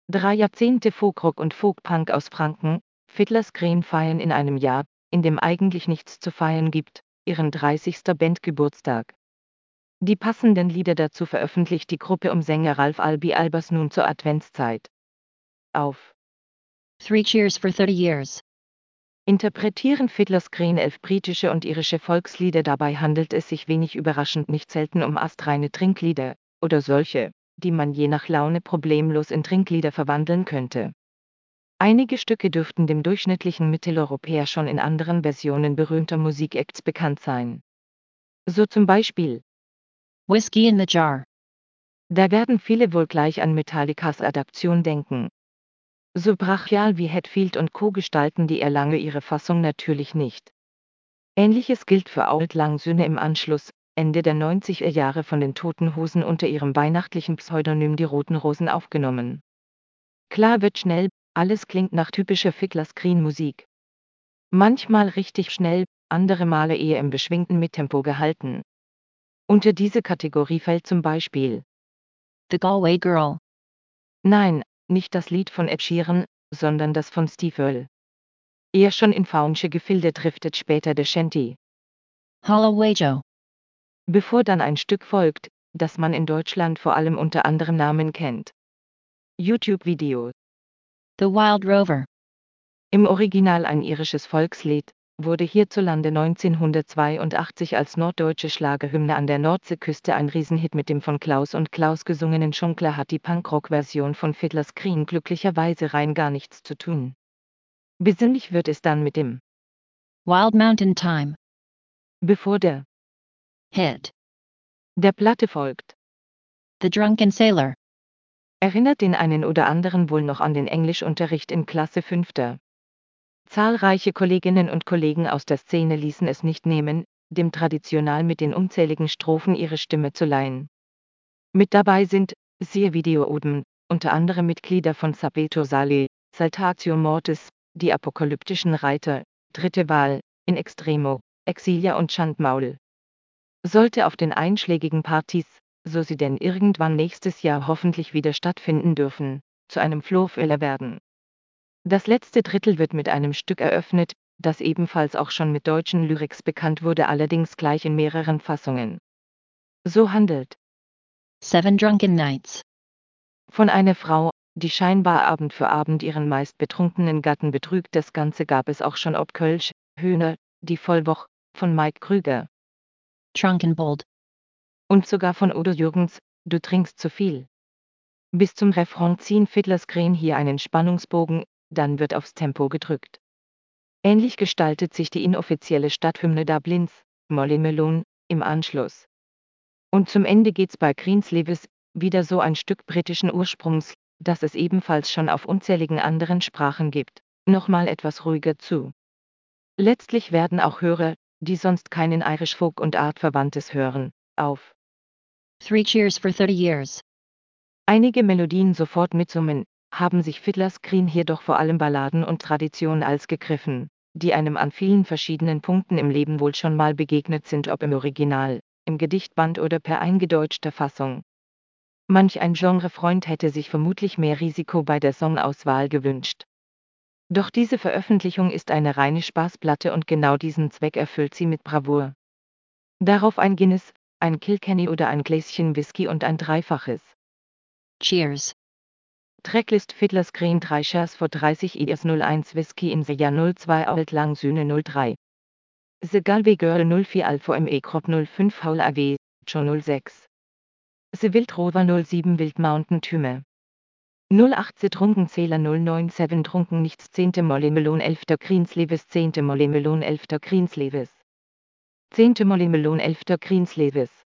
3 Jahrzehnte Folkrock und Folkpunk aus Franken, Fiddler's Green feiern in einem Jahr, in dem eigentlich nichts zu feiern gibt, ihren 30. Bandgeburtstag. Die passenden Lieder dazu veröffentlicht die Gruppe um Sänger Ralf Alby Albers nun zur Adventszeit. Auf 3 Cheers for 30 Years. Interpretieren Fiddler's Green 11 britische und irische Volkslieder. Dabei handelt es sich wenig überraschend nicht selten um astreine Trinklieder, oder solche, die man je nach Laune problemlos in Trinklieder verwandeln könnte. Einige Stücke dürften dem durchschnittlichen Mitteleuropäer schon in anderen Versionen berühmter Musikacts bekannt sein. So zum Beispiel Whiskey in the Jar. Da werden viele wohl gleich an Metallicas Adaption denken. So brachial wie Hetfield und Co. gestalten die Erlange ihre Fassung natürlich nicht. Ähnliches gilt für Auld Lang Syne im Anschluss, Ende der 90er Jahre von den Toten Hosen unter ihrem weihnachtlichen Pseudonym Die Roten Rosen aufgenommen. Klar wird schnell, alles klingt nach typischer Fiddler's Green Musik. Manchmal richtig schnell, andere Male eher im beschwingten Mittempo gehalten. Unter diese Kategorie fällt zum Beispiel The Galway Girl. Nein, nicht das Lied von Ed Sheeran, sondern das von Steve Earle. Eher schon in faunische Gefilde driftet später der Shanty. Holloway Joe. Bevor dann ein Stück folgt, das man in Deutschland vor allem unter anderem Namen kennt. YouTube-Video. The Wild Rover. Im Original ein irisches Volkslied, wurde hierzulande 1982 als norddeutsche Schlagerhymne an der Nordseeküste ein Riesenhit. Mit dem von Klaus und Klaus gesungenen Schunkler hat die Punkrock-Version von Fiddler's Green glücklicherweise rein gar nichts zu tun. Besinnlich wird es dann mit dem Wild Mountain Time. Bevor der Hit. der Platte folgt. The Drunken Sailor. Erinnert den einen oder anderen wohl noch an den Englischunterricht in Klasse 5. Zahlreiche Kolleginnen und Kollegen aus der Szene ließen es nicht nehmen, dem Traditional mit den unzähligen Strophen ihre Stimme zu leihen. Mit dabei sind, siehe Video oben, unter anderem Mitglieder von Sapeto Sale, Saltatio Mortis, die apokalyptischen Reiter, Dritte Wahl, In Extremo, Exilia und Schandmaul. Sollte auf den einschlägigen Partys, so sie denn irgendwann nächstes Jahr hoffentlich wieder stattfinden dürfen, zu einem Flohfüller werden. Das letzte Drittel wird mit einem Stück eröffnet, das ebenfalls auch schon mit deutschen Lyrics bekannt wurde, allerdings gleich in mehreren Fassungen. So handelt 7 Drunken Nights. von einer Frau, die scheinbar Abend für Abend ihren meist betrunkenen Gatten betrügt. Das Ganze gab es auch schon ob Kölsch, Höhner, die Vollwoch, von Mike Krüger. Trunkenbold. Und sogar von Udo Jürgens, Du trinkst zu viel. Bis zum Refrain ziehen Fiddler's Green hier einen Spannungsbogen, dann wird aufs Tempo gedrückt. Ähnlich gestaltet sich die inoffizielle Stadthymne Dublins, Molly Malone, im Anschluss. Und zum Ende geht's bei Greensleeves, wieder so ein Stück britischen Ursprungs, das es ebenfalls schon auf unzähligen anderen Sprachen gibt, nochmal etwas ruhiger zu. Letztlich werden auch Hörer, die sonst keinen Irish Folk und Artverwandtes hören, auf 3 Cheers for 30 Years. einige Melodien sofort mitsummen, haben sich Fiddler's Green hier doch vor allem Balladen und Traditionen als gegriffen, die einem an vielen verschiedenen Punkten im Leben wohl schon mal begegnet sind, ob im Original, im Gedichtband oder per eingedeutschter Fassung. Manch ein Genrefreund hätte sich vermutlich mehr Risiko bei der Songauswahl gewünscht. Doch diese Veröffentlichung ist eine reine Spaßplatte und genau diesen Zweck erfüllt sie mit Bravour. Darauf ein Guinness, ein Kilkenny oder ein Gläschen Whisky und ein Dreifaches. Cheers. Tracklist Fiddler's Green 3 Shares for 30 Years 01 Whisky in the Year 02 Auld Lang Syne 03. The Galway Girl 04 Alpha ME Crop 05 Haul AW, Joe 06. The Wild Rover 07 Wild Mountain Thyme. 08 The Drunkenzähler 097 Trunken nichts 10. Molly Malone 11. Greensleeves 10. Molly Malone 11. Greensleeves 10. Molly Malone 11. Greensleeves